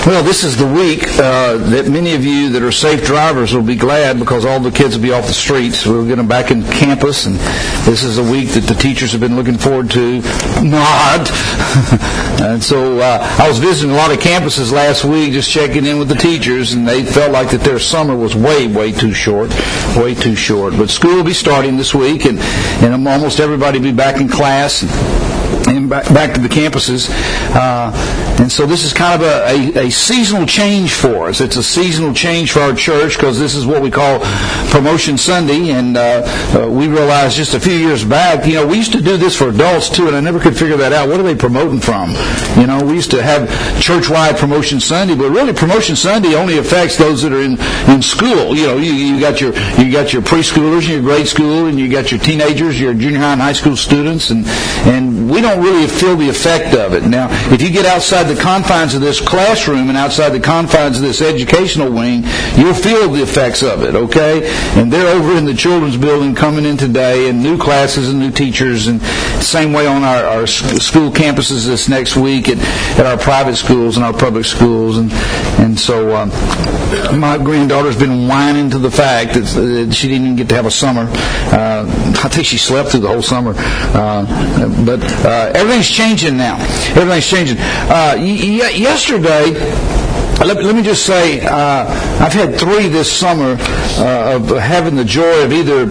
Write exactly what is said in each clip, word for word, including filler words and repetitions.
Well, this is the week uh, that many of you that are safe drivers will be glad because all the kids will be off the streets. We'll get them back in campus, and this is a week that the teachers have been looking forward to. Not. And so uh, I was visiting a lot of campuses last week just checking in with the teachers, and they felt like that their summer was way, way too short. Way too short. But school will be starting this week, and, and almost everybody will be back in class. And back, back to the campuses. Uh, and so this is kind of a, a, a seasonal change for us. It's a seasonal change for our church because this is what we call Promotion Sunday. And uh, uh, we realized just a few years back, you know, we used to do this for adults too, and I never could figure that out. What are they promoting from? You know, we used to have church-wide Promotion Sunday, but really Promotion Sunday only affects those that are in, in school. You know, you, you got your you got your preschoolers and your grade school, and you got your teenagers, your junior high and high school students, and and we don't really feel the effect of it. Now, if you get outside the confines of this classroom and outside the confines of this educational wing, you'll feel the effects of it, okay? And they're over in the children's building coming in today, and new classes and new teachers, and same way on our, our school campuses this next week at, at our private schools and our public schools. And and so um, my granddaughter's been whining to the fact that, that she didn't even get to have a summer. Uh, I think she slept through the whole summer. Uh, but uh, everything's changing now. Everything's changing. Uh, y- y- yesterday, let, let me just say, uh, I've had three this summer uh, of having the joy of either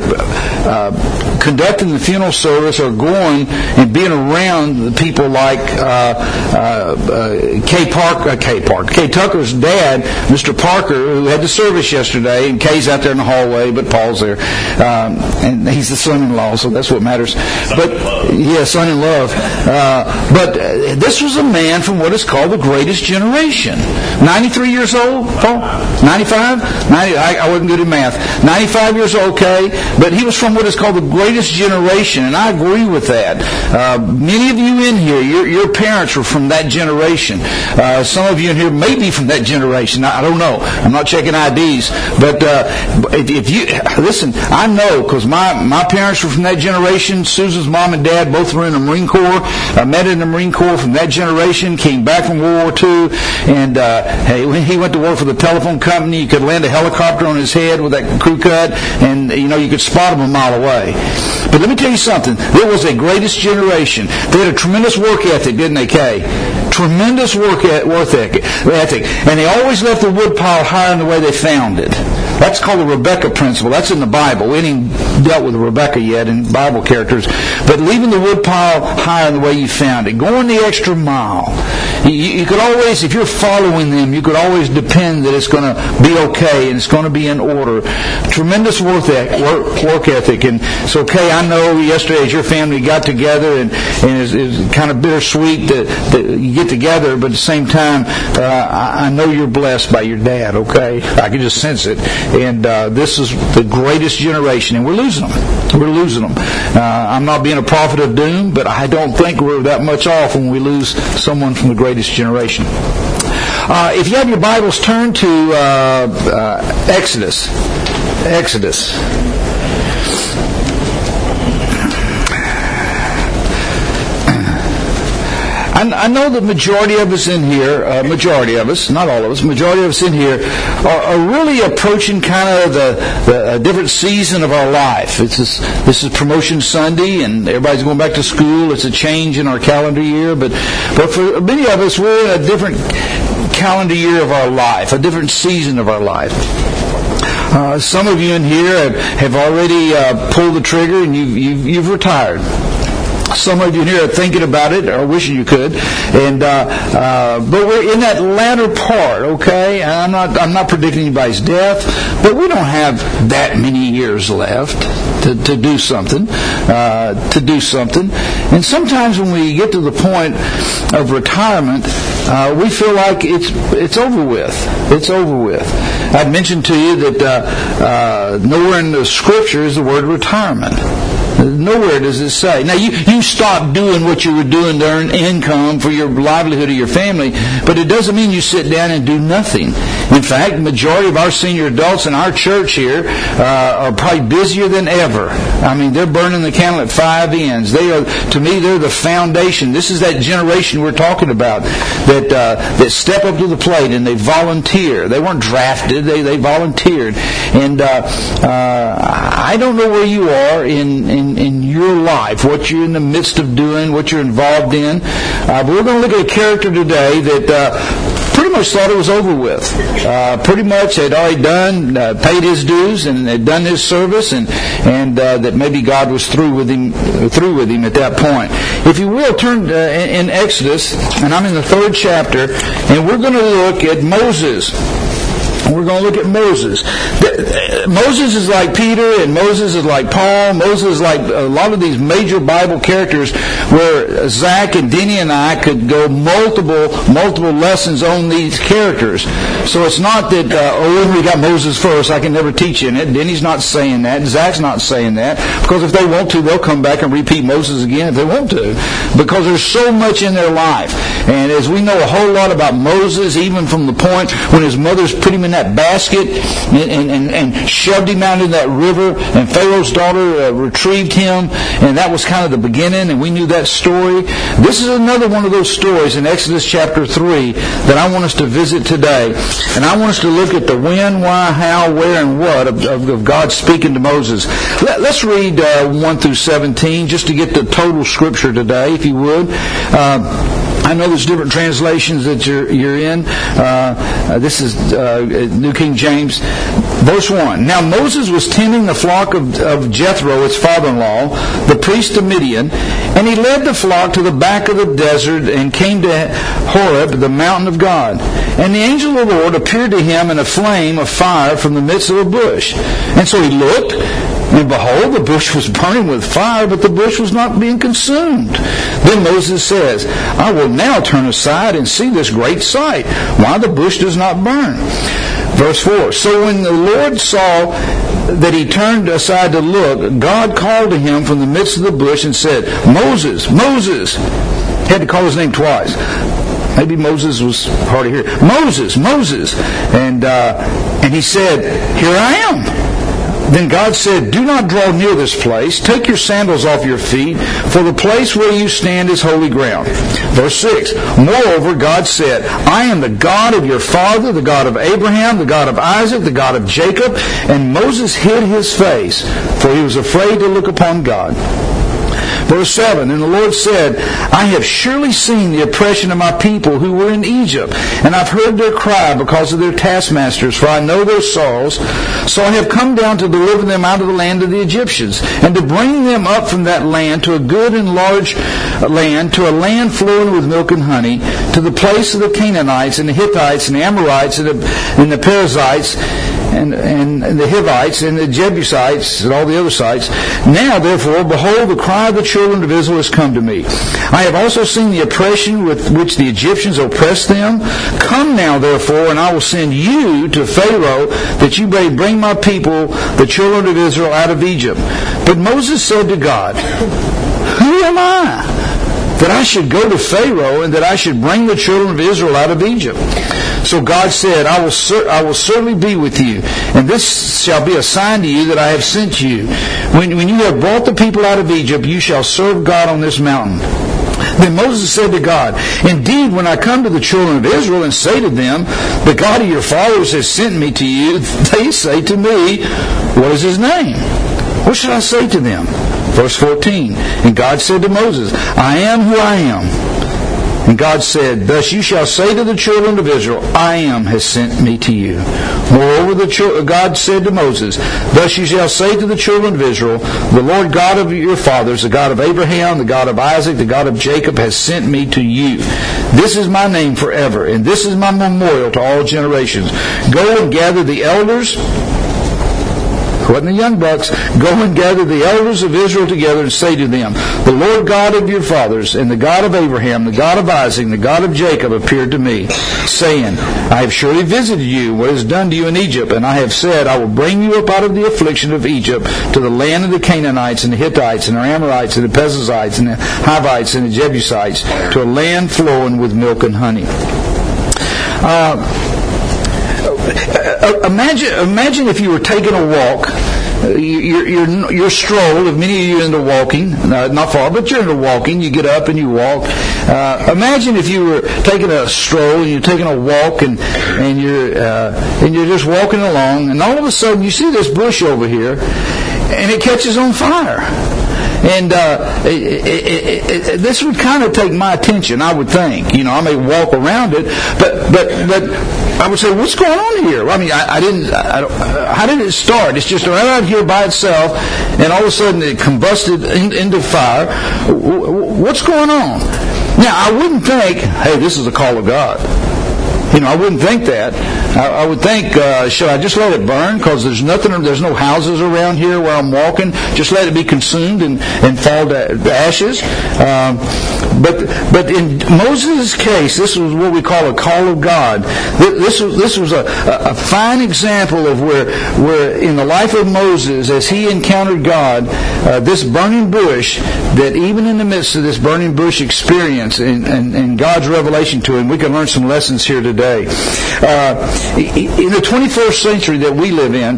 uh, conducting the funeral service or going and being around the people like uh, uh, uh, Kay Park, uh, Kay Park, Kay Tucker's dad, Mister Parker, who had the service yesterday, and Kay's out there in the hallway, but Paul's there, um, and he's the son-in-law, so that's what matters. But yeah, son-in-law. Uh, but uh, this was a man from what is called the greatest generation. ninety-three years old, Paul? ninety-five? ninety, I, I wasn't good at math. ninety-five years old, okay, but he was from what is called the greatest generation, and I agree with that. Uh, many of you in here, your, your parents were from that generation. Uh, some of you in here may be from that generation. I, I don't know. I'm not checking I Ds. But uh, if, if you, listen, I know because my, my parents were from that generation. Susan's mom and dad both were in the Marine Corps. I met in the Marine Corps from that generation, came back from World War Two, and uh, hey, when he went to work for the telephone company, you could land a helicopter on his head with that crew cut, and you know you could spot him a mile away. But let me tell you something. There was a greatest generation. They had a tremendous work ethic, didn't they, Kay? Tremendous work ethic. And they always left the woodpile higher than the way they found it. That's called the Rebecca principle. That's in the Bible. We ain't dealt with Rebecca yet in Bible characters. But leaving the woodpile higher than the way you found it. Going the extra mile. You, you could always, if you're following them, you could always depend that it's going to be okay and it's going to be in order. Tremendous work ethic. And so, Kay, I know yesterday as your family got together, and, and it's, it's kind of bittersweet that, that you get together, but at the same time, uh, I, I know you're blessed by your dad, okay? I can just sense it. And uh, this is the greatest generation, and we're losing them. We're losing them. Uh, I'm not being a prophet of doom, but I don't think we're that much off when we lose someone from the greatest generation. Uh, if you have your Bibles, turn to uh, uh, Exodus. Exodus. I know the majority of us in here, uh, majority of us, not all of us, majority of us in here are, are really approaching kind of the, the a different season of our life. It's this, this is Promotion Sunday, and everybody's going back to school. It's a change in our calendar year, but but for many of us, we're in a different calendar year of our life, a different season of our life. Uh, some of you in here have, have already uh, pulled the trigger, and you've, you've, you've retired. Some of you here are thinking about it or wishing you could, and uh, uh, but we're in that latter part. Okay, and I'm not I'm not predicting anybody's death, but we don't have that many years left to, to do something, uh, to do something. And sometimes when we get to the point of retirement, uh, we feel like it's it's over with. It's over with. I'd mentioned to you that uh, uh, nowhere in the Scripture is the word retirement. Nowhere does it say. Now, you, you stop doing what you were doing to earn income for your livelihood of your family, but it doesn't mean you sit down and do nothing. In fact, the majority of our senior adults in our church here uh, are probably busier than ever. I mean, they're burning the candle at five ends. They are, to me, they're the foundation. This is that generation we're talking about that uh, that step up to the plate and they volunteer. They weren't drafted. They they volunteered. And uh, uh, I don't know where you are in, in, in your life, what you're in the midst of doing, what you're involved in. Uh, but we're going to look at a character today that uh, pretty much thought it was over with. Uh, pretty much had already done, uh, paid his dues and had done his service, and and uh, that maybe God was through with him, through with him at that point. If you will, turn uh, in, in Exodus, and I'm in the third chapter, and we're going to look at Moses. We're going to look at Moses. Moses is like Peter, and Moses is like Paul. Moses is like a lot of these major Bible characters where Zach and Denny and I could go multiple, multiple lessons on these characters. So it's not that, uh, oh, we got Moses first, I can never teach in it. Denny's not saying that. Zach's not saying that. Because if they want to, they'll come back and repeat Moses again if they want to. Because there's so much in their life. And as we know a whole lot about Moses, even from the point when his mother's put him in that basket and, and, and shoved him out in that river, and Pharaoh's daughter uh, retrieved him, and that was kind of the beginning, and we knew that story. This is another one of those stories in Exodus chapter three that I want us to visit today, and I want us to look at the when, why, how, where, and what of, of, of God speaking to Moses. Let, let's read uh, one through seventeen just to get the total scripture today, if you would. Uh, I know there's different translations that you're, you're in. Uh, uh, this is uh, New King James. Verse one. Now Moses was tending the flock of, of Jethro, his father-in-law, the priest of Midian, and he led the flock to the back of the desert and came to Horeb, the mountain of God. And the angel of the Lord appeared to him in a flame of fire from the midst of a bush. And so he looked, and behold, the bush was burning with fire, but the bush was not being consumed. Then Moses says, I will now turn aside and see this great sight, why the bush does not burn. Verse four. So when the Lord saw that he turned aside to look, God called to him from the midst of the bush and said, Moses, Moses. He had to call his name twice. Maybe Moses was hard to hear. Moses, Moses. And, uh, and he said, here I am. Then God said, do not draw near this place. Take your sandals off your feet, for the place where you stand is holy ground. Verse six. Moreover, God said, I am the God of your father, the God of Abraham, the God of Isaac, the God of Jacob. And Moses hid his face, for he was afraid to look upon God. Verse seven, and the Lord said, I have surely seen the oppression of my people who were in Egypt, and I've heard their cry because of their taskmasters, for I know their sorrows. So I have come down to deliver them out of the land of the Egyptians, and to bring them up from that land to a good and large land, to a land flowing with milk and honey, to the place of the Canaanites, and the Hittites, and the Amorites, and the, and the Perizzites, And, and, and the Hivites, and the Jebusites, and all the other sites. Now, therefore, behold, the cry of the children of Israel has come to me. I have also seen the oppression with which the Egyptians oppressed them. Come now, therefore, and I will send you to Pharaoh, that you may bring my people, the children of Israel, out of Egypt. But Moses said to God, who am I, that I should go to Pharaoh, and that I should bring the children of Israel out of Egypt? So God said, I will, cer- I will certainly be with you, and this shall be a sign to you that I have sent you. When, when you have brought the people out of Egypt, you shall serve God on this mountain. Then Moses said to God, indeed, when I come to the children of Israel and say to them, the God of your fathers has sent me to you, they say to me, what is his name? What should I say to them? Verse fourteen, and God said to Moses, I am who I am. And God said, thus you shall say to the children of Israel, I am has sent me to you. Moreover, the ch- God said to Moses, thus you shall say to the children of Israel, the Lord God of your fathers, the God of Abraham, the God of Isaac, the God of Jacob, has sent me to you. This is my name forever, and this is my memorial to all generations. Go and gather the elders wasn't the young bucks, go and gather the elders of Israel together and say to them, the Lord God of your fathers and the God of Abraham, the God of Isaac, the God of Jacob appeared to me, saying, I have surely visited you what is done to you in Egypt, and I have said, I will bring you up out of the affliction of Egypt to the land of the Canaanites and the Hittites and the Amorites and the Perizzites and the Hivites and the Jebusites, to a land flowing with milk and honey. Uh, imagine, imagine if you were taking a walk. You're, you're, you're strolled, if many of you are into walking, uh, not far, but you're into walking, you get up and you walk. Uh, imagine if you were taking a stroll and you're taking a walk and, and you're, uh, and you're just walking along, and all of a sudden you see this bush over here and it catches on fire. And uh, it, it, it, it, this would kind of take my attention, I would think. You know, I may walk around it, but but but I would say, what's going on here? I mean, I, I didn't. I don't, how did it start? It's just right out here by itself, and all of a sudden it combusted in, into fire. What's going on? Now, I wouldn't think, hey, this is a call of God. You know, I wouldn't think that. I, I would think, uh, should I just let it burn? Because there's nothing, there's no houses around here where I'm walking. Just let it be consumed and, and fall to, to ashes. Um, but but in Moses' case, this was what we call a call of God. This was this was a, a fine example of where where in the life of Moses, as he encountered God, uh, this burning bush, that even in the midst of this burning bush experience and, and, and God's revelation to him, we can learn some lessons here today. Uh, in the twenty-first century that we live in,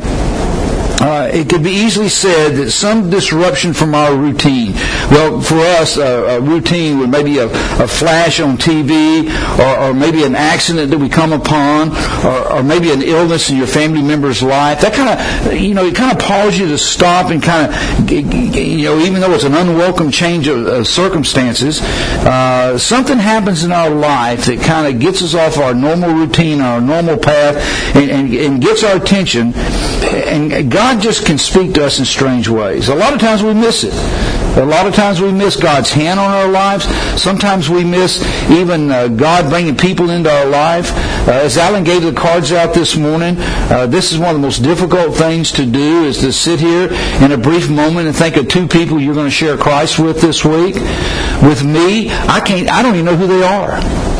Uh, it could be easily said that some disruption from our routine. Well, for us, uh, a routine would maybe a, a flash on T V, or, or maybe an accident that we come upon, or, or maybe an illness in your family member's life. That kind of, you know, it kind of pauses you to stop and kind of, you know, even though it's an unwelcome change of, of circumstances, uh, something happens in our life that kind of gets us off our normal routine, our normal path, and, and, and gets our attention. And God God just can speak to us in strange ways. A lot of times we miss it. A lot of times we miss God's hand on our lives. Sometimes we miss even uh, God bringing people into our life. Uh, as Alan gave the cards out this morning, uh, this is one of the most difficult things to do, is to sit here in a brief moment and think of two people you're going to share Christ with this week. With me, I can't. I don't even know who they are,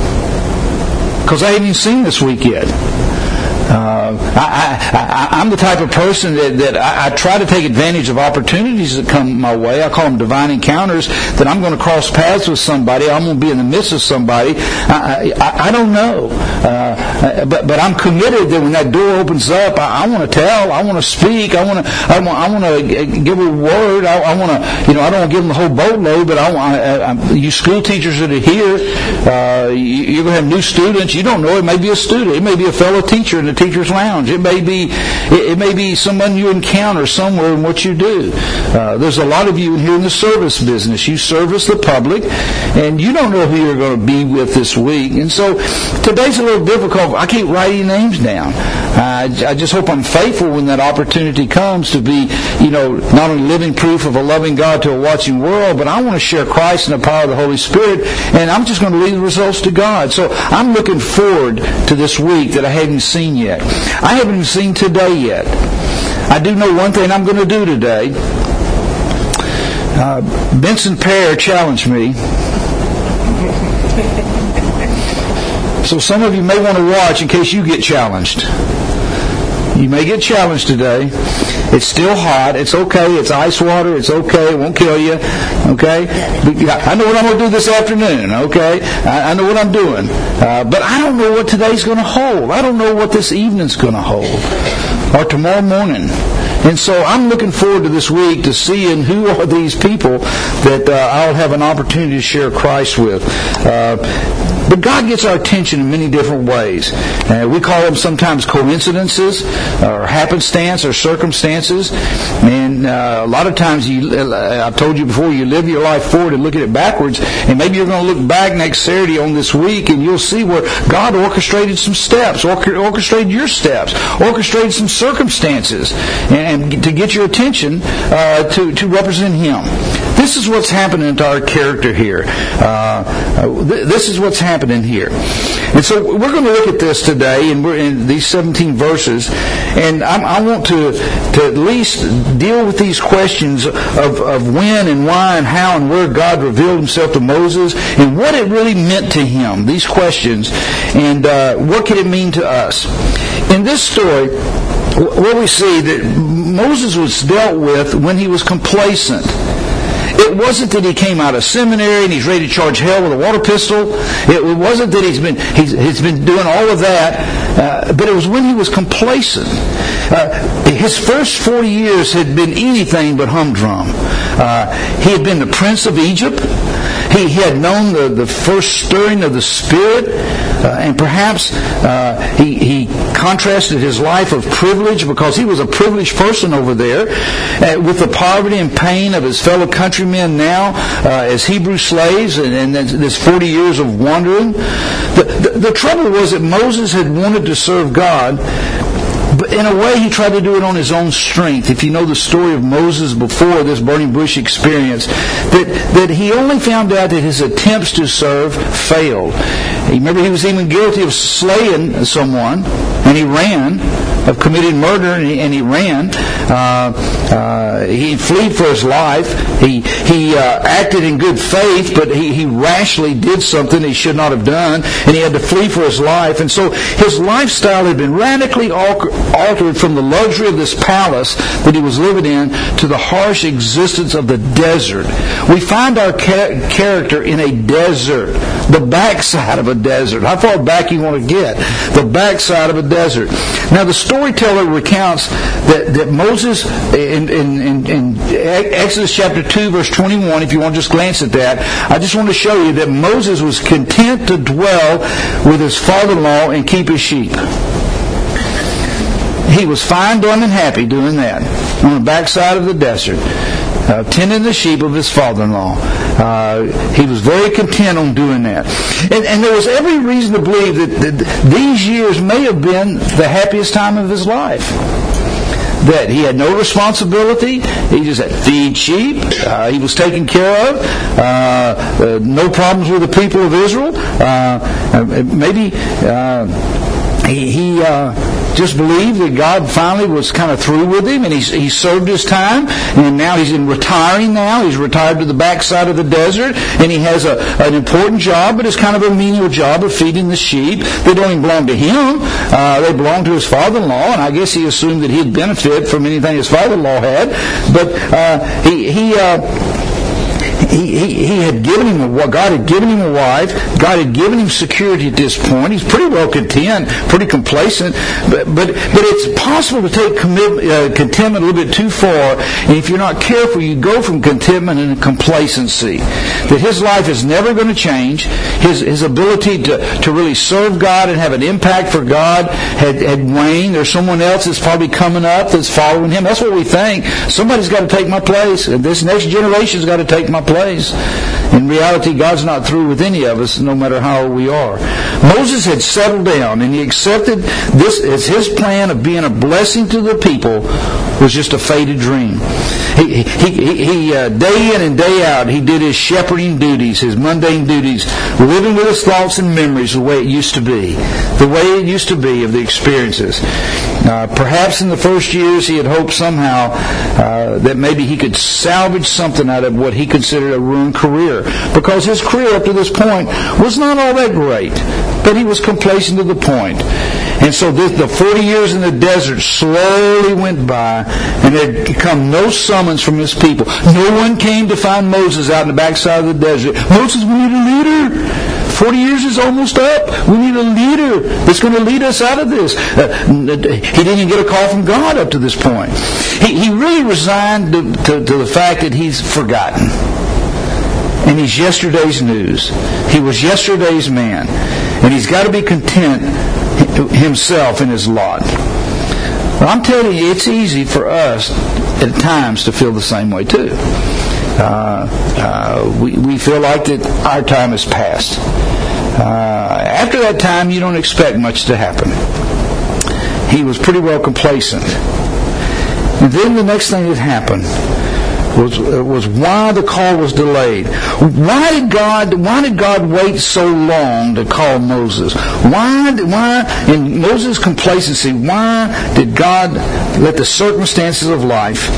because I haven't even seen this week yet. Uh, I, I, I'm the type of person that, that I, I try to take advantage of opportunities that come my way. I call them divine encounters, that I'm going to cross paths with somebody. I'm going to be in the midst of somebody. I, I, I don't know. Uh, but, but I'm committed that when that door opens up, I, I want to tell. I want to speak. I want to I want, I want to give a word. I, I want to, you know, I don't want to give them the whole boatload, but I want, I, I, you school teachers that are here, uh, you, you're going to have new students. You don't know. It may be a student. It may be a fellow teacher in the teacher's lounge. It may be it, it may be someone you encounter somewhere in what you do. Uh, there's a lot of you in here in the service business. You service the public, and you don't know who you're going to be with this week. And so today's a little difficult. I can't write any names down. Uh, I just hope I'm faithful when that opportunity comes to be, you know, not only living proof of a loving God to a watching world, but I want to share Christ and the power of the Holy Spirit, and I'm just going to leave the results to God. So I'm looking forward to this week that I haven't seen yet. I haven't even seen today yet. I do know one thing I'm going to do today. Uh, Benson Pear challenged me. So some of you may want to watch in case you get challenged. You may get challenged today. It's still hot. It's okay. It's ice water. It's okay. It won't kill you. Okay? I know what I'm going to do this afternoon. Okay? I know what I'm doing. Uh, but I don't know what today's going to hold. I don't know what this evening's going to hold. Or tomorrow morning. And so I'm looking forward to this week to seeing who are these people that uh, I'll have an opportunity to share Christ with. Uh, But God gets our attention in many different ways. Uh, we call them sometimes coincidences, or happenstance, or circumstances. And uh, a lot of times, you, uh, I've told you before, you live your life forward and look at it backwards. And maybe you're going to look back next Saturday on this week, and you'll see where God orchestrated some steps, orchestrated your steps, orchestrated some circumstances, and, and to get your attention uh, to, to represent Him. this is what's happening to our character here. Uh, th- this is what's happening here. And so we're going to look at this today, and we're in these seventeen verses, and I, I want to to at least deal with these questions of, of when and why and how and where God revealed himself to Moses, and what it really meant to him, these questions, and uh, what can it mean to us. In this story, where we see that Moses was dealt with when he was complacent. It wasn't that he came out of seminary and he's ready to charge hell with a water pistol. It wasn't that he's been he's, he's been doing all of that. Uh, but it was when he was complacent. Uh, his first forty years had been anything but humdrum. Uh, he had been the prince of Egypt. He, he had known the, the first stirring of the Spirit. Uh, and perhaps uh, he, he contrasted his life of privilege, because he was a privileged person over there, uh, with the poverty and pain of his fellow countrymen now uh, as Hebrew slaves, and, and this forty years of wandering. The, the, the trouble was that Moses had wanted to serve God, but in a way he tried to do it on his own strength. If you know the story of Moses before this burning bush experience, that, that he only found out that his attempts to serve failed. Remember, he was even guilty of slaying someone, and he ran, of committing murder, and he, and he ran. Uh, uh, he fled for his life. He he uh, acted in good faith, but he, he rashly did something he should not have done, and he had to flee for his life. And so his lifestyle had been radically altered from the luxury of this palace that he was living in to the harsh existence of the desert. We find our ca- character in a desert, the backside of a desert. How far back you want to get? The backside of a desert. Now, the storyteller recounts that, that Moses, in, in, in, in Exodus chapter two, verse twenty-one, if you want to just glance at that, I just want to show you that Moses was content to dwell with his father-in-law and keep his sheep. He was fine, done, and happy doing that on the backside of the desert, uh, tending the sheep of his father-in-law. Uh, he was very content on doing that. And, and there was every reason to believe that, that these years may have been the happiest time of his life. That he had no responsibility. He just had to feed sheep. Uh, he was taken care of. Uh, uh, no problems with the people of Israel. Uh, maybe uh, he... he uh, just believed that God finally was kind of through with him, and he, he served his time, and now he's in retiring now. He's retired to the backside of the desert, and he has a, an important job, but it's kind of a menial job of feeding the sheep. They don't even belong to him. Uh, they belong to his father-in-law, and I guess he assumed that he'd benefit from anything his father-in-law had. But uh, he... he uh, He, he, he had given him a, God had given him a wife. God had given him security at this point. He's pretty well content, pretty complacent. But but, but it's possible to take commit, uh, contentment a little bit too far. And if you're not careful, you go from contentment into complacency. That his life is never going to change. His his ability to, to really serve God and have an impact for God had, had waned. There's someone else that's probably coming up that's following him. That's what we think. Somebody's got to take my place. This next generation's got to take my place. In reality, God's not through with any of us, no matter how old we are. Moses had settled down, and he accepted this as his plan of being a blessing to the people was just a faded dream. He, he, he, he uh, day in and day out, he did his shepherding duties, his mundane duties, living with his thoughts and memories the way it used to be, the way it used to be of the experiences. Uh, perhaps in the first years he had hoped somehow uh, that maybe he could salvage something out of what he considered a ruined career, because his career up to this point was not all that great, but he was complacent to the point. And so this, the forty years in the desert slowly went by, and there had come no summons from his people. No one came to find Moses out in the backside of the desert. Moses, we need a leader. Forty years is almost up. We need a leader that's going to lead us out of this. Uh, he didn't even get a call from God up to this point. He, he really resigned to, to, to the fact that he's forgotten. And he's yesterday's news. He was yesterday's man. And he's got to be content himself in his lot. Well, I'm telling you, it's easy for us at times to feel the same way too. Uh, uh, we, we feel like that our time has passed. Uh, after that time, you don't expect much to happen. He was pretty well complacent. And then the next thing that happened was was why the call was delayed. Why did God why did God wait so long to call Moses? Why why in Moses' complacency, why did God let the circumstances of life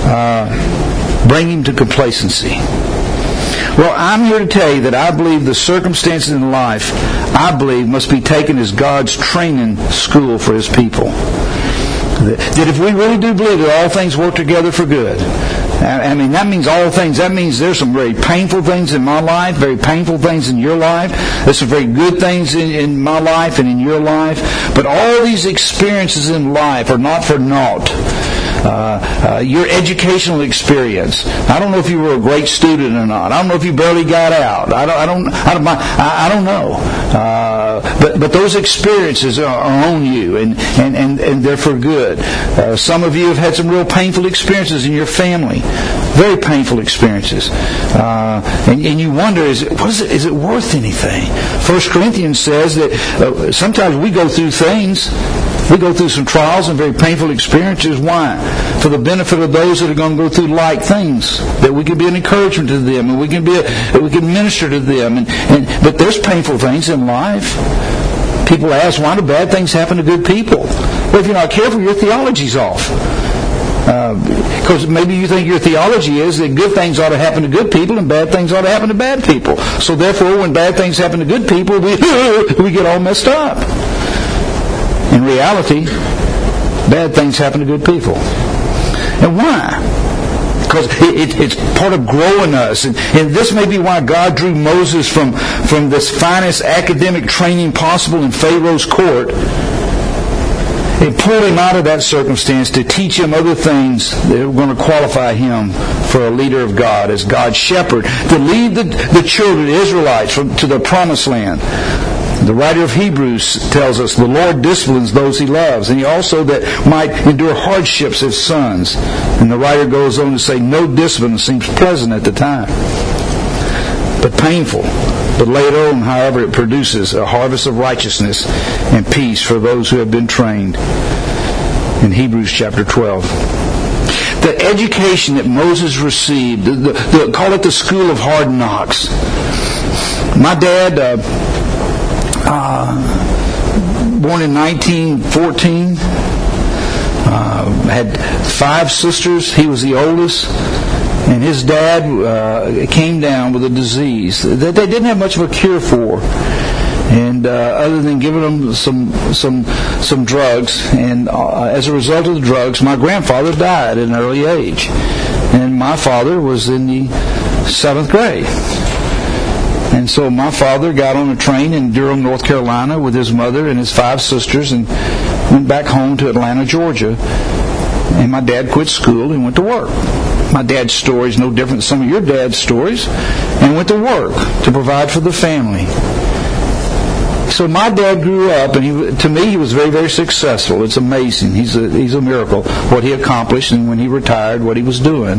uh, bring him to complacency? Well, I'm here to tell you that I believe the circumstances in life, I believe, must be taken as God's training school for His people. That if we really do believe that all things work together for good, I mean, that means all things. That means there's some very painful things in my life, very painful things in your life. There's some very good things in, in my life and in your life. But all these experiences in life are not for naught. Uh, uh, your educational experience. I don't know if you were a great student or not. I don't know if you barely got out. I don't. I don't. I don't, I, I don't know. Uh, but but those experiences are, are on you, and, and, and, and they're for good. Uh, some of you have had some real painful experiences in your family, very painful experiences, uh, and, and you wonder, is it, what is it? Is it worth anything? First Corinthians says that uh, sometimes we go through things. We go through some trials and very painful experiences. Why? For the benefit of those that are going to go through like things, that we can be an encouragement to them, and we can be, a, that we can minister to them. And, and but there's painful things in life. People ask, why do bad things happen to good people? Well, if you're not careful, your theology's off. Because uh, maybe you think your theology is that good things ought to happen to good people and bad things ought to happen to bad people. So therefore, when bad things happen to good people, we we get all messed up. In reality, bad things happen to good people. And why? Because it, it, it's part of growing us. And, and this may be why God drew Moses from, from this finest academic training possible in Pharaoh's court. It pulled him out of that circumstance to teach him other things that were going to qualify him for a leader of God, as God's shepherd, to lead the, the children, the Israelites, from, to the promised land. The writer of Hebrews tells us the Lord disciplines those He loves, and He also that might endure hardships as sons. And the writer goes on to say, no discipline seems pleasant at the time, but painful. But later on, however, it produces a harvest of righteousness and peace for those who have been trained. In Hebrews chapter twelve. The education that Moses received, the, the, the, call it the school of hard knocks. My dad... Uh, Uh, born in nineteen fourteen, uh, had five sisters. He was the oldest, and his dad uh, came down with a disease that they didn't have much of a cure for, and uh, other than giving them some some some drugs. And uh, as a result of the drugs, my grandfather died at an early age, and my father was in the seventh grade. And so my father got on a train in Durham, North Carolina with his mother and his five sisters and went back home to Atlanta, Georgia. And my dad quit school and went to work. My dad's story is no different than some of your dad's stories. And went to work to provide for the family. So my dad grew up, and he, to me he was very, very successful. It's amazing. He's a, he's a miracle what he accomplished, and when he retired, what he was doing.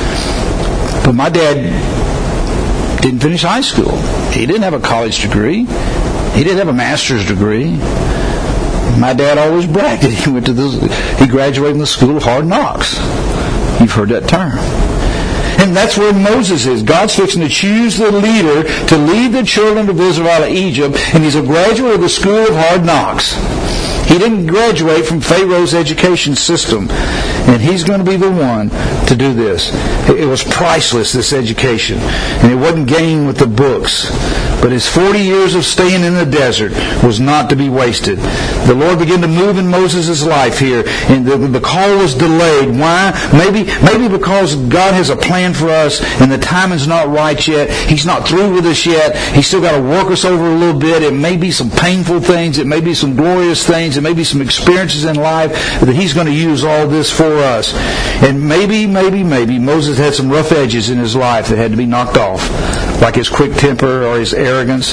But my dad didn't finish high school. He didn't have a college degree. He didn't have a master's degree. My dad always bragged that he went to this, he graduated from the school of hard knocks. You've heard that term. And that's where Moses is. God's fixing to choose the leader to lead the children of Israel out of Egypt, and he's a graduate of the school of hard knocks. He didn't graduate from Pharaoh's education system, and he's going to be the one to do this. It was priceless, this education, and it wasn't gained with the books. But his forty years of staying in the desert was not to be wasted. The Lord began to move in Moses' life here, and the, the call was delayed. Why? Maybe, maybe because God has a plan for us, and the timing's not right yet. He's not through with us yet. He's still got to work us over a little bit. It may be some painful things. It may be some glorious things. It may be some experiences in life that He's going to use all this for us. And maybe, maybe, maybe Moses had some rough edges in his life that had to be knocked off, like his quick temper or his arrogance.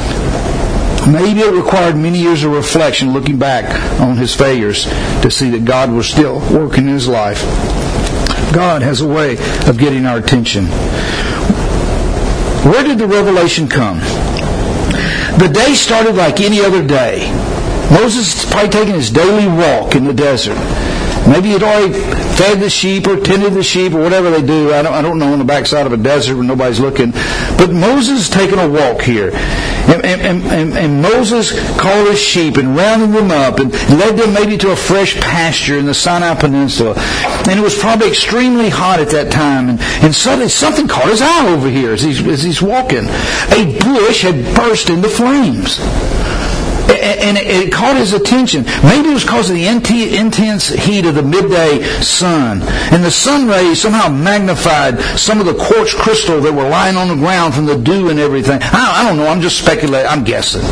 Maybe it required many years of reflection, looking back on his failures, to see that God was still working in his life. God has a way of getting our attention. Where did the revelation come? The day started like any other day. Moses is probably taking his daily walk in the desert. Maybe he'd already fed the sheep or tended the sheep or whatever they do. I don't, I don't know, on the backside of a desert when nobody's looking. But Moses is taking a walk here. And, and, and, and Moses called his sheep and rounded them up and led them maybe to a fresh pasture in the Sinai Peninsula. And it was probably extremely hot at that time. And, and suddenly something caught his eye over here as he's, as he's walking. A bush had burst into flames. And it caught his attention. Maybe it was because of the intense heat of the midday sun. And the sun rays somehow magnified some of the quartz crystal that were lying on the ground from the dew and everything. I don't know. I'm just speculating. I'm guessing.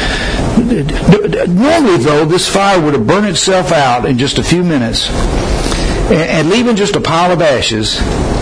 Normally, though, this fire would have burned itself out in just a few minutes and leaving just a pile of ashes.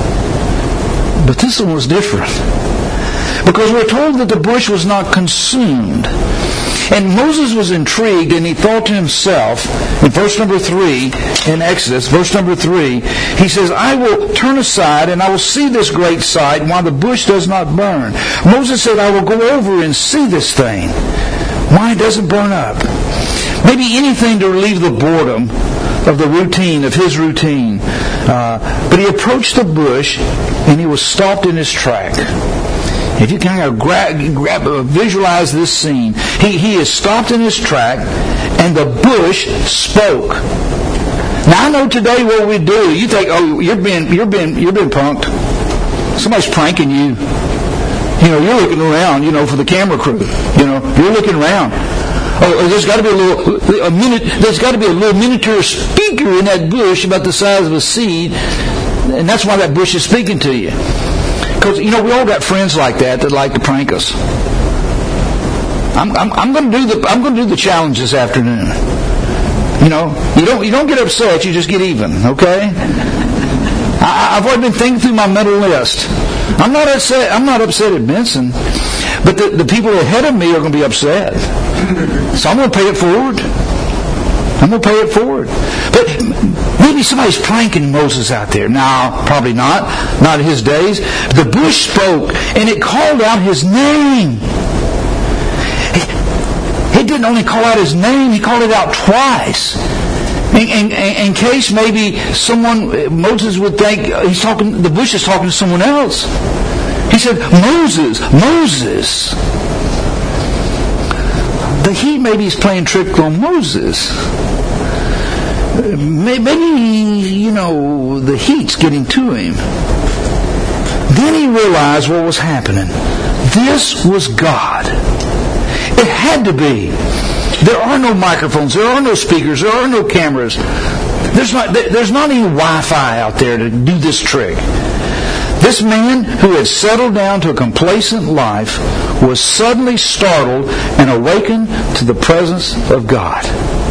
But this one was different. Because we're told that the bush was not consumed. And Moses was intrigued, and he thought to himself, in verse number three, in Exodus, verse number three, he says, I will turn aside, and I will see this great sight, while the bush does not burn. Moses said, I will go over and see this thing, why it doesn't burn up. Maybe anything to relieve the boredom of the routine, of his routine. Uh, but he approached the bush, and he was stopped in his track. If you kind of grab, grab, visualize this scene, he, he is stopped in his track, and the bush spoke. Now I know today what we do. You think, oh, you're being, you're being, you're being punked. Somebody's pranking you. You know, you're looking around. You know, for the camera crew. You know, you're looking around. Oh, there's got to be a little, a minute. There's got to be a little miniature speaker in that bush about the size of a seed, and that's why that bush is speaking to you. Because, you know, we all got friends like that that like to prank us. I'm, I'm, I'm going to do the I'm going to do the challenge this afternoon. You know, you don't you don't get upset, you just get even. Okay? I, I've already been thinking through my mental list. I'm not upset. I'm not upset at Benson, but the, the people ahead of me are going to be upset. So I'm going to pay it forward. I'm going to pay it forward. But maybe somebody's pranking Moses out there. No, probably not. Not in his days. The bush spoke, and it called out his name. He didn't only call out his name, he called it out twice. In, in, in case maybe someone, Moses would think, he's talking, the bush is talking to someone else. He said, Moses, Moses. The heat maybe is playing trick on Moses. Maybe, you know, the heat's getting to him. Then he realized what was happening. This was God. It had to be. There are no microphones. There are no speakers. There are no cameras. There's not, there's not even Wi-Fi out there to do this trick. This man who had settled down to a complacent life was suddenly startled and awakened to the presence of God.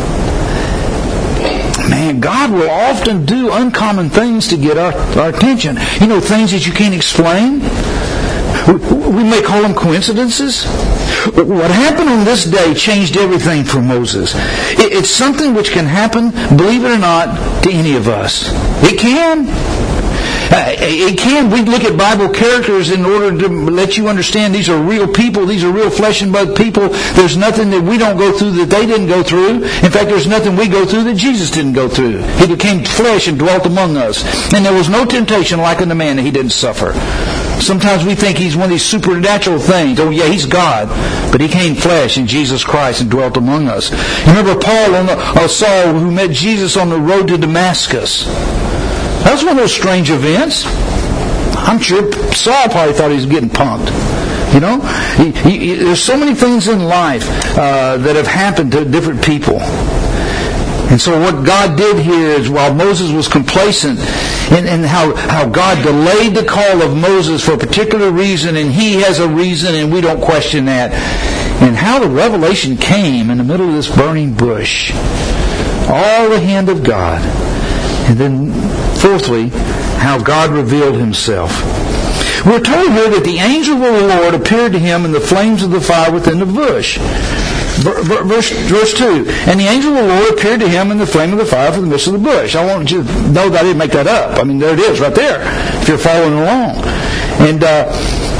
Man, God will often do uncommon things to get our, our attention. You know, things that you can't explain. We, we may call them coincidences. What happened on this day changed everything for Moses. It, it's something which can happen, believe it or not, to any of us. It can. Uh, it can. We look at Bible characters in order to let you understand these are real people. These are real flesh and blood people. There's nothing that we don't go through that they didn't go through. In fact, there's nothing we go through that Jesus didn't go through. He became flesh and dwelt among us. And there was no temptation like unto man that he didn't suffer. Sometimes we think he's one of these supernatural things. Oh yeah, he's God. But he came flesh in Jesus Christ and dwelt among us. You remember Paul on the, uh, Saul who met Jesus on the road to Damascus. That was one of those strange events. I'm sure Saul probably thought he was getting punked. You know, he, he, there's so many things in life uh, that have happened to different people. And so what God did here is, while Moses was complacent, and, and how, how God delayed the call of Moses for a particular reason, and he has a reason, and we don't question that. And how the revelation came in the middle of this burning bush. All the hand of God. And then, fourthly, how God revealed himself. We're told here that the angel of the Lord appeared to him in the flames of the fire within the bush. Verse, verse two. And the angel of the Lord appeared to him in the flame of the fire from the midst of the bush. I want you to know that I didn't make that up. I mean, there it is right there, if you're following along. And uh,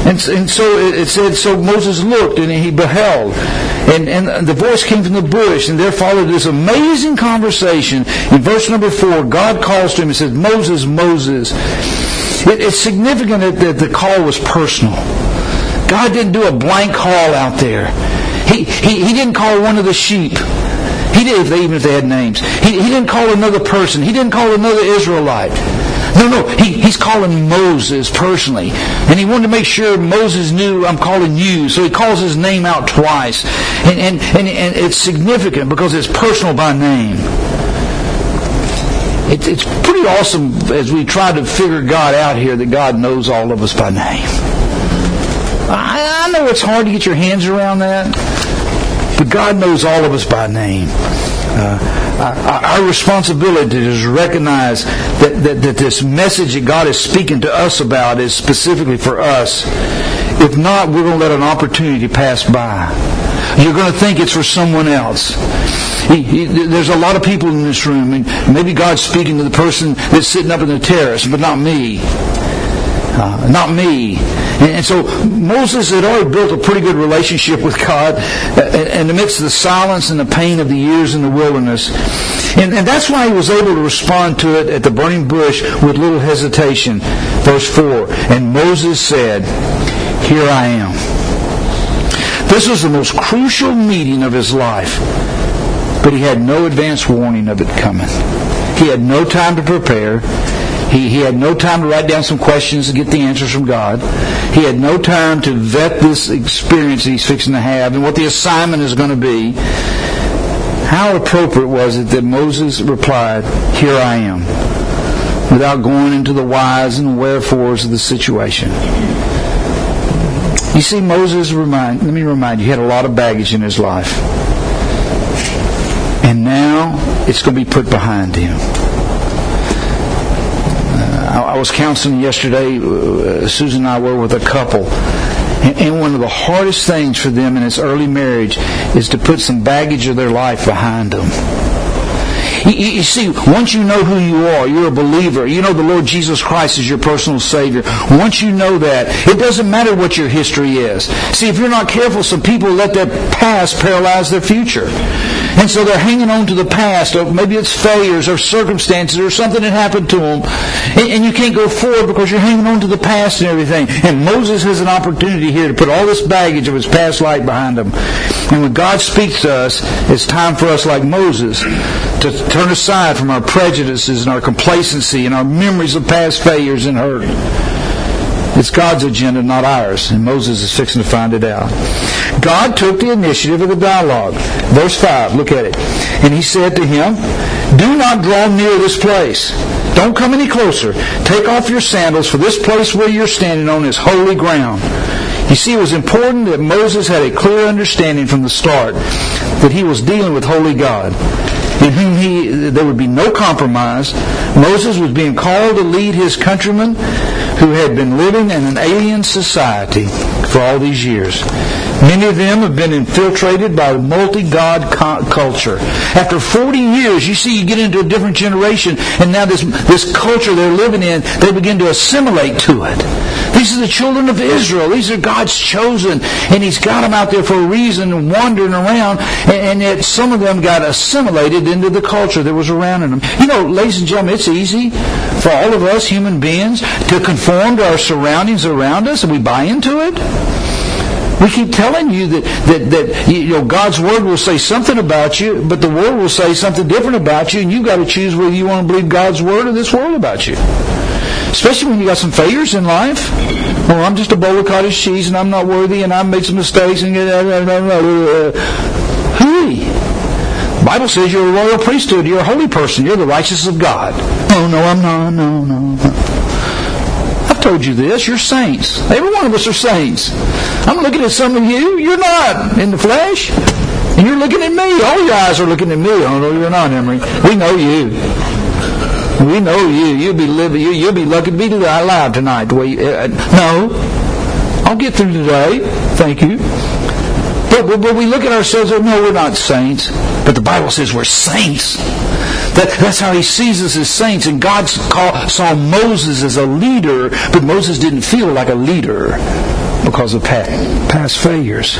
And, and so it said, so Moses looked and he beheld. And, and the voice came from the bush, and there followed this amazing conversation. In verse number four, God calls to him and says, Moses, Moses. It, it's significant that, that the call was personal. God didn't do a blank call out there. He, he, he didn't call one of the sheep. He did, if they, even if they had names. He, he didn't call another person. He didn't call another Israelite. No, no, he, he's calling Moses personally. And he wanted to make sure Moses knew, I'm calling you. So he calls his name out twice. And, and, and, and it's significant because it's personal by name. It, it's pretty awesome as we try to figure God out here that God knows all of us by name. I, I know it's hard to get your hands around that. But God knows all of us by name. Uh, our, our responsibility is to recognize that, that, that this message that God is speaking to us about is specifically for us. If not, we're going to let an opportunity pass by. You're going to think it's for someone else. He, he, there's a lot of people in this room, and maybe God's speaking to the person that's sitting up in the terrace, but not me. Uh, not me. And, and so Moses had already built a pretty good relationship with God uh, and amidst the silence and the pain of the years in the wilderness. And, and that's why he was able to respond to it at the burning bush with little hesitation. Verse four, and Moses said, here I am. This was the most crucial meeting of his life, but he had no advance warning of it coming. He had no time to prepare. He, he had no time to write down some questions and get the answers from God. He had no time to vet this experience that he's fixing to have and what the assignment is going to be. How appropriate was it that Moses replied, here I am, without going into the whys and wherefores of the situation. You see, Moses, remind, let me remind you, he had a lot of baggage in his life. And now it's going to be put behind him. I was counseling yesterday. Uh, Susan and I were with a couple. And, and one of the hardest things for them in its early marriage is to put some baggage of their life behind them. You, you see, once you know who you are, you're a believer. You know the Lord Jesus Christ is your personal Savior. Once you know that, it doesn't matter what your history is. See, if you're not careful, some people let their past paralyze their future. And so they're hanging on to the past, or maybe it's failures or circumstances or something that happened to them. And, and you can't go forward because you're hanging on to the past and everything. And Moses has an opportunity here to put all this baggage of his past life behind him. And when God speaks to us, it's time for us, like Moses, to turn aside from our prejudices and our complacency and our memories of past failures and hurt. It's God's agenda, not ours. And Moses is fixing to find it out. God took the initiative of the dialogue. Verse five, look at it. And he said to him, do not draw near this place. Don't come any closer. Take off your sandals, for this place where you're standing on is holy ground. You see, it was important that Moses had a clear understanding from the start that he was dealing with holy God, in whom he there would be no compromise. Moses was being called to lead his countrymen who had been living in an alien society for all these years. Many of them have been infiltrated by multi-God co- culture. After forty years, you see, you get into a different generation, and now this, this culture they're living in, they begin to assimilate to it. These are the children of Israel. These are God's chosen, and He's got them out there for a reason and wandering around, and, and yet some of them got assimilated into the culture that was around them. You know, ladies and gentlemen, it's easy for all of us human beings to conform to our surroundings around us, and we buy into it. We keep telling you that, that, that you know, God's Word will say something about you, but the world will say something different about you, and you've got to choose whether you want to believe God's Word or this world about you. Especially when you got some failures in life. Well, I'm just a bowl of cottage cheese, and I'm not worthy, and I've made some mistakes, and uh, hooey. The Bible says you're a royal priesthood, you're a holy person, you're the righteousness of God. Oh, no, I'm not, no, no, no. I've told you this, you're saints. Every one of us are saints. I'm looking at some of you, you're not in the flesh. And you're looking at me. All your eyes are looking at me. Oh, no, you're not, Emery. We know you. We know you. You'll be living. You, you'll be lucky to be alive tonight. The way you, uh, no, I'll get through today. Thank you. But, but, but we look at ourselves and no, we're not saints. But the Bible says we're saints. That, that's how He sees us as saints. And God call, saw Moses as a leader, but Moses didn't feel like a leader. because of past failures.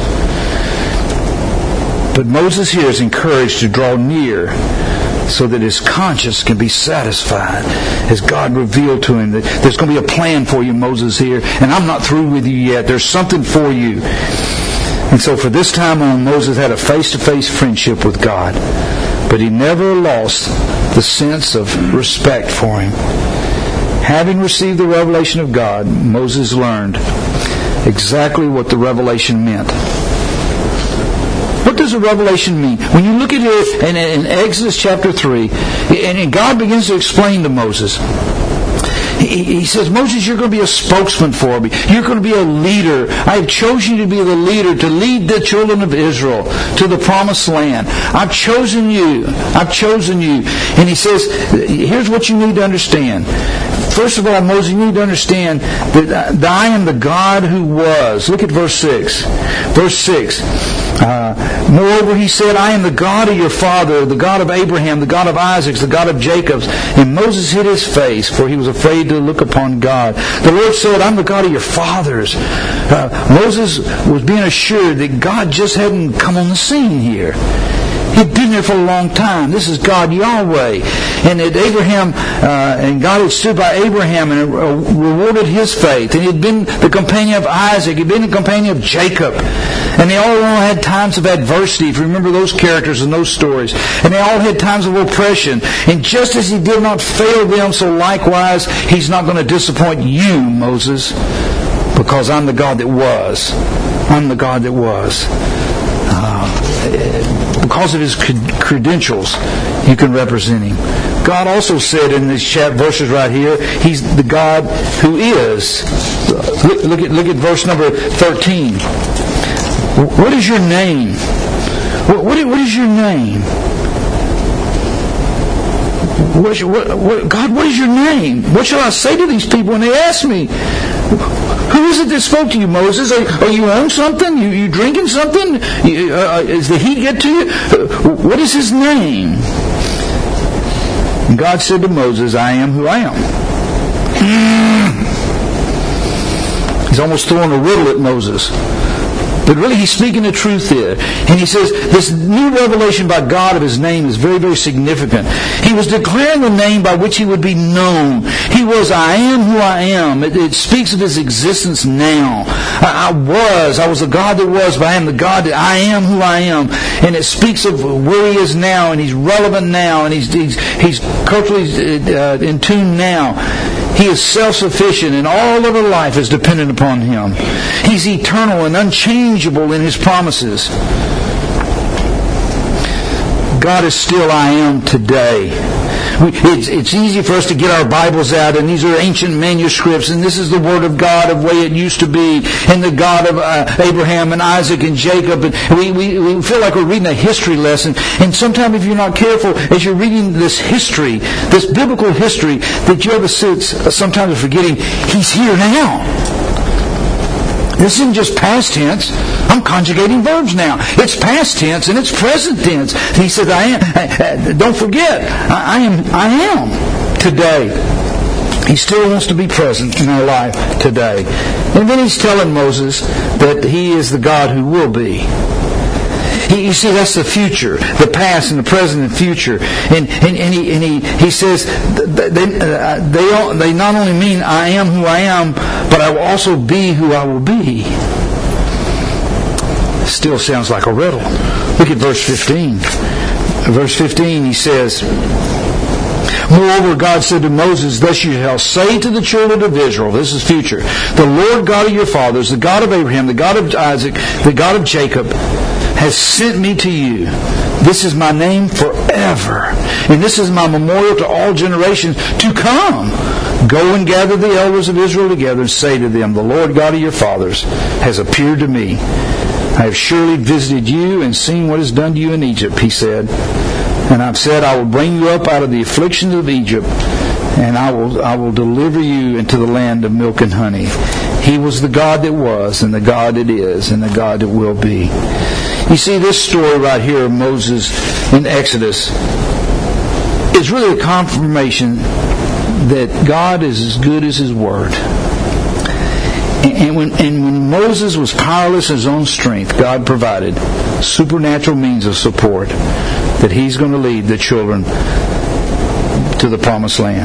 But Moses here is encouraged to draw near so that his conscience can be satisfied as God revealed to him that there's going to be a plan for you, Moses, here, and I'm not through with you yet. There's something for you. And so for this time on, Moses had a face-to-face friendship with God, but he never lost the sense of respect for him. Having received the revelation of God, Moses learned exactly what the revelation meant. What does a revelation mean? When you look at it in, in Exodus chapter three, and, and God begins to explain to Moses, he, he says, Moses, you're going to be a spokesman for me. You're going to be a leader. I have chosen you to be the leader, to lead the children of Israel to the promised land. I've chosen you. I've chosen you. And he says, here's what you need to understand. First of all, Moses, you need to understand that I am the God who was. Look at verse six. Verse six. Uh, Moreover, he said, I am the God of your father, the God of Abraham, the God of Isaac, the God of Jacob. And Moses hid his face, for he was afraid to look upon God. The Lord said, I'm the God of your fathers. Uh, Moses was being assured that God just hadn't come on the scene here. He'd been there for a long time. This is God Yahweh. And that Abraham, uh, and God had stood by Abraham and uh, rewarded his faith. And he'd been the companion of Isaac. He'd been the companion of Jacob. And they all had times of adversity, if you remember those characters and those stories. And they all had times of oppression. And just as he did not fail them, so likewise, he's not going to disappoint you, Moses, because I'm the God that was. I'm the God that was. Uh, because of his credentials, you can represent him. God also said in these verses right here, he's the God who is. Look, look at look at verse number thirteen. What is your name? What, what, what is your name? What, what, what, God, what is your name? What shall I say to these people when they ask me? Who is it that spoke to you, Moses? Are, are you on something? You, you drinking something? You, uh, is the heat get to you? Uh, what is his name? And God said to Moses, I am who I am. He's almost throwing a riddle at Moses. But really he's speaking the truth there. And he says this new revelation by God of his name is very, very significant. He was declaring the name by which he would be known. He was, I am who I am. It, it speaks of his existence now. I, I was. I was the God that was, but I am the God that I am who I am. And it speaks of where he is now, and he's relevant now, and he's, he's, he's culturally uh, in tune now. He is self-sufficient, and all of her life is dependent upon him. He's eternal and unchangeable in his promises. God is still I am today. It's, it's easy for us to get our Bibles out, and these are ancient manuscripts, and this is the Word of God of the way it used to be, and the God of uh, Abraham and Isaac and Jacob. And we, we, we feel like we're reading a history lesson. And sometimes if you're not careful, as you're reading this history, this biblical history, that you ever sit sometimes forgetting, He's here now. This isn't just past tense. I'm conjugating verbs now. It's past tense and it's present tense. He says, "I am." Don't forget, I am. I am today. He still wants to be present in our life today. And then he's telling Moses that he is the God who will be. He, you see, that's the future, the past and the present and future. And and, and, he, and he, he says they, they, they not only mean I am who I am, but I will also be who I will be. Still sounds like a riddle. Look at verse fifteen. Verse fifteen, he says, Moreover, God said to Moses, Thus you shall say to the children of Israel, this is future, the Lord God of your fathers, the God of Abraham, the God of Isaac, the God of Jacob, has sent me to you. This is my name forever. And this is my memorial to all generations to come. Go and gather the elders of Israel together and say to them, The Lord God of your fathers has appeared to me. I have surely visited you and seen what is done to you in Egypt, he said. And I've said, I will bring you up out of the afflictions of Egypt, and I will I will deliver you into the land of milk and honey. He was the God that was, and the God that is, and the God that will be. You see, this story right here of Moses in Exodus is really a confirmation that God is as good as His Word. And when, and when Moses was powerless in his own strength, God provided supernatural means of support that He's going to lead the children to the promised land.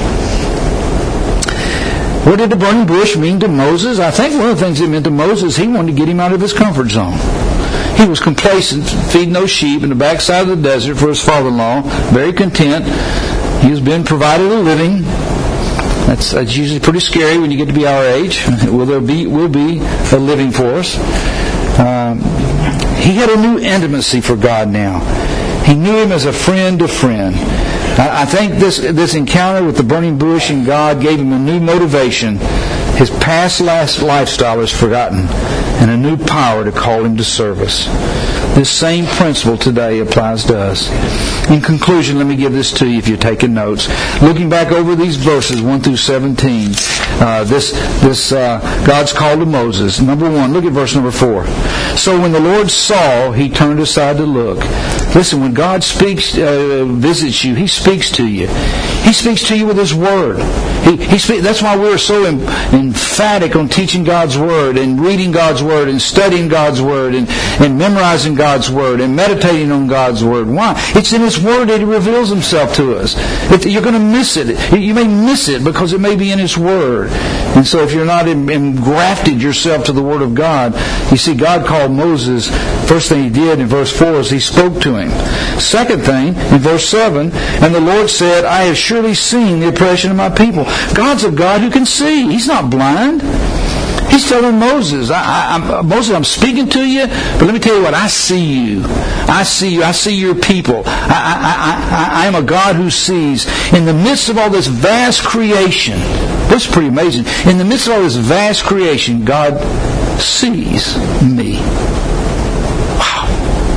What did the burning bush mean to Moses? I think one of the things it meant to Moses, he wanted to get him out of his comfort zone. He was complacent, feeding those sheep in the backside of the desert for his father-in-law, very content. He was being provided a living. That's, that's usually pretty scary when you get to be our age. Will there be will be a living for us? Um, he had a new intimacy for God now. He knew Him as a friend to friend. I, I think this this encounter with the burning bush and God gave him a new motivation. His past last lifestyle is forgotten, and a new power to call him to service. This same principle today applies to us. In conclusion, let me give this to you if you're taking notes. Looking back over these verses, one through seventeen, uh, this, this uh, God's call to Moses. Number one, look at verse number four. So when the Lord saw, He turned aside to look. Listen, when God speaks, uh, visits you, He speaks to you. He speaks to you with His Word. He, he speak, that's why we're so em, emphatic on teaching God's Word and reading God's Word and studying God's Word and, and memorizing God's Word and meditating on God's Word. Why? It's in His Word that He reveals Himself to us. If you're going to miss it. You may miss it because it may be in His Word. And so if you're not engrafted yourself to the Word of God, you see, God called Moses, first thing He did in verse four is He spoke to him. Second thing, in verse seven, and the Lord said, I have surely seen the oppression of my people. God's a God who can see. He's not blind. He's telling Moses, I, I, I'm, Moses, I'm speaking to you, but let me tell you what, I see you. I see you. I see your people. I, I, I, I am a God who sees. In the midst of all this vast creation, this is pretty amazing. In the midst of all this vast creation, God sees me. Wow.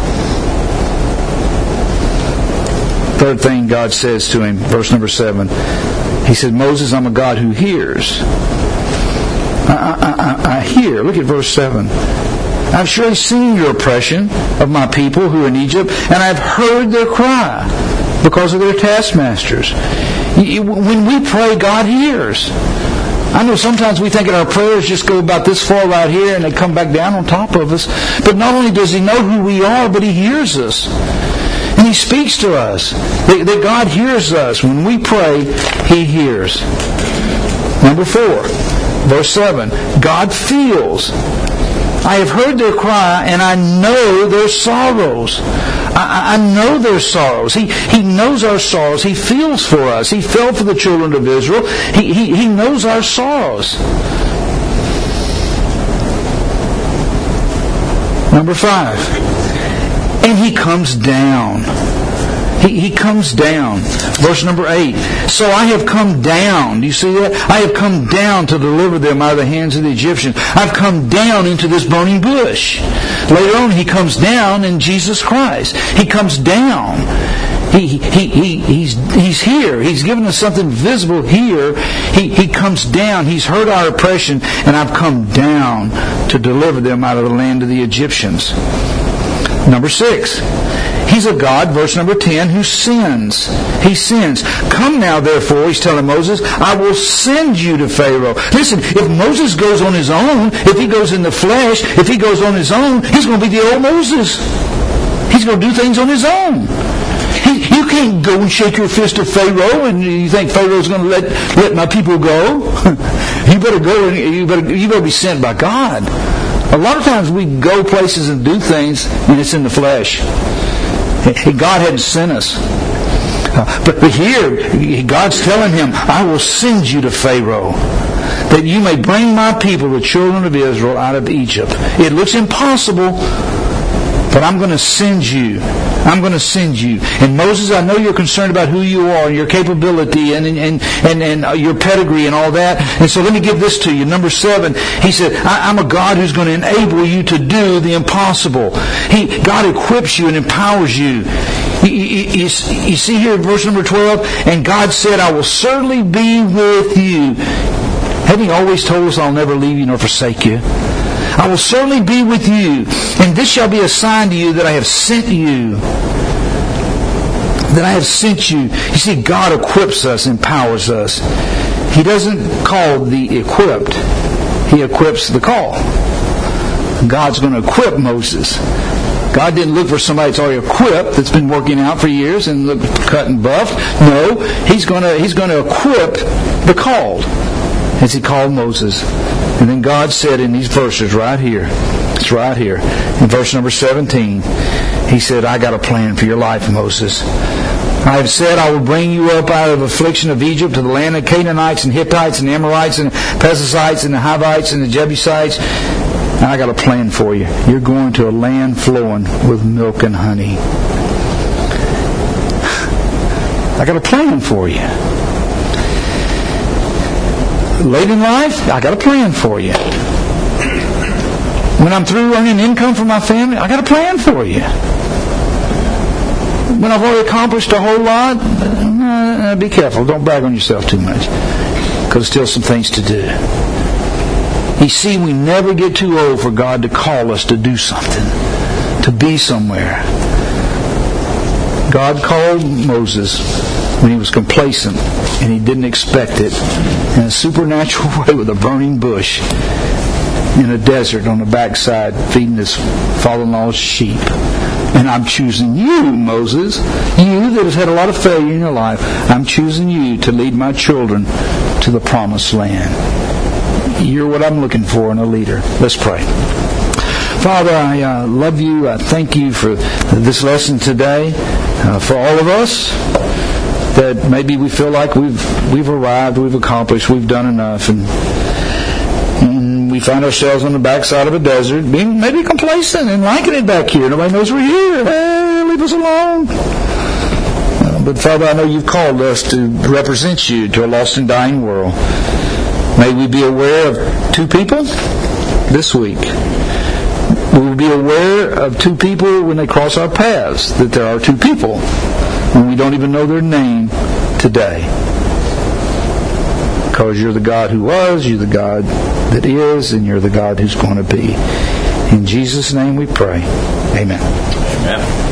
Third thing God says to him, verse number seven, He said, Moses, I'm a God who hears. I, I, I, I hear. Look at verse seven. I've surely seen your oppression of my people who are in Egypt, and I've heard their cry because of their taskmasters. When we pray, God hears. I know sometimes we think that our prayers just go about this far right here and they come back down on top of us. But not only does He know who we are, but He hears us. And He speaks to us. That God hears us. When we pray, He hears. Number four, verse seven. God feels. I have heard their cry, and I know their sorrows. I, I know their sorrows. He, he knows our sorrows. He feels for us. He felt for the children of Israel. He, he, he knows our sorrows. Number five. And He comes down. He, he comes down. Verse number eight. So I have come down. Do you see that? I have come down to deliver them out of the hands of the Egyptians. I've come down into this burning bush. Later on, He comes down in Jesus Christ. He comes down. He, he, he, he's, he's here. He's given us something visible here. He, he comes down. He's heard our oppression, and I've come down to deliver them out of the land of the Egyptians. Number six. He's a God, verse number ten, who sins. He sins. Come now, therefore, He's telling Moses, I will send you to Pharaoh. Listen, if Moses goes on his own, if he goes in the flesh, if he goes on his own, he's going to be the old Moses. He's going to do things on his own. He, you can't go and shake your fist at Pharaoh and you think Pharaoh's going to let, let my people go. You better go and you better, you better be sent by God. A lot of times we go places and do things and it's in the flesh. God hadn't sent us. Uh, but, but here, God's telling him, I will send you to Pharaoh, that you may bring my people, the children of Israel, out of Egypt. It looks impossible, but I'm going to send you. I'm going to send you. And Moses, I know you're concerned about who you are and your capability and and, and, and your pedigree and all that. And so let me give this to you. Number seven, He said, I, I'm a God who's going to enable you to do the impossible. He, God equips you and empowers you. You, you, you, you see here in verse number twelve, and God said, I will certainly be with you. Hasn't He always told us, I'll never leave you nor forsake you? I will certainly be with you, and this shall be a sign to you that I have sent you. That I have sent you. You see, God equips us, empowers us. He doesn't call the equipped. He equips the call. God's going to equip Moses. God didn't look for somebody that's already equipped, that's been working out for years and look cut and buffed. No, He's going to He's going to equip the called, as He called Moses. And then God said in these verses right here, it's right here, in verse number seventeen, He said, I got a plan for your life, Moses. I have said I will bring you up out of affliction of Egypt to the land of Canaanites and Hittites and Amorites and Perizzites and the Hivites and the Jebusites. And I got a plan for you. You're going to a land flowing with milk and honey. I got a plan for you. Late in life, I got a plan for you. When I'm through earning income for my family, I got a plan for you. When I've already accomplished a whole lot, uh, be careful. Don't brag on yourself too much, because there's still some things to do. You see, we never get too old for God to call us to do something, to be somewhere. God called Moses when he was complacent and he didn't expect it, in a supernatural way, with a burning bush in a desert on the backside feeding his father-in-law's sheep. And I'm choosing you, Moses, you that has had a lot of failure in your life. I'm choosing you to lead my children to the promised land. You're what I'm looking for in a leader. Let's pray. Father, I uh, love you. I thank you for this lesson today. Uh, for all of us that maybe we feel like we've we've arrived, we've accomplished, we've done enough, and, and we find ourselves on the backside of a desert, being maybe complacent and liking it back here. Nobody knows we're here. Hey, leave us alone. Uh, but Father, I know you've called us to represent you to a lost and dying world. May we be aware of two people this week. We will be aware of two people when they cross our paths, that there are two people when we don't even know their name today. Because you're the God who was, you're the God that is, and you're the God who's going to be. In Jesus' name we pray. Amen. Amen.